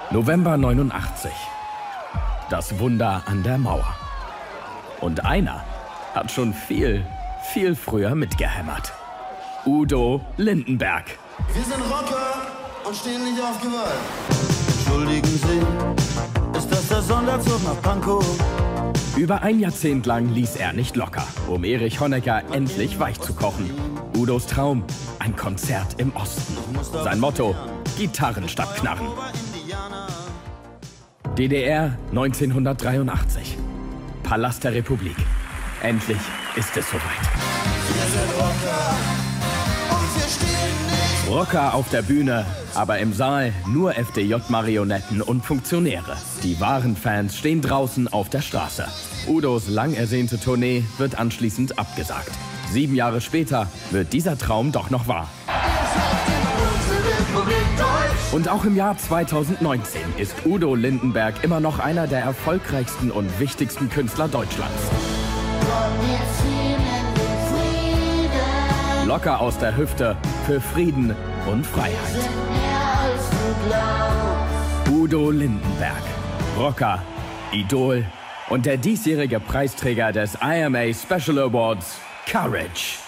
November 89. Das Wunder an der Mauer. Und einer hat schon viel früher mitgehämmert. Udo Lindenberg. Wir sind Rocker und stehen nicht auf Gewalt. Entschuldigen Sie, ist das der Sonderzug nach Pankow? Über ein Jahrzehnt lang ließ er nicht locker, um Erich Honecker endlich weich zu kochen. Udos Traum, ein Konzert im Osten. Sein Motto, Gitarren statt Knarren. DDR 1983. Palast der Republik. Endlich ist es soweit. Wir sind Rocker und wir stehen nicht. Rocker auf der Bühne, aber im Saal nur FDJ-Marionetten und Funktionäre. Die wahren Fans stehen draußen auf der Straße. Udos lang ersehnte Tournee wird anschließend abgesagt. 7 Jahre später wird dieser Traum doch noch wahr. Und auch im Jahr 2019 ist Udo Lindenberg immer noch einer der erfolgreichsten und wichtigsten Künstler Deutschlands. Locker aus der Hüfte für Frieden und Freiheit. Udo Lindenberg, Rocker, Idol und der diesjährige Preisträger des IMA Special Awards, Courage.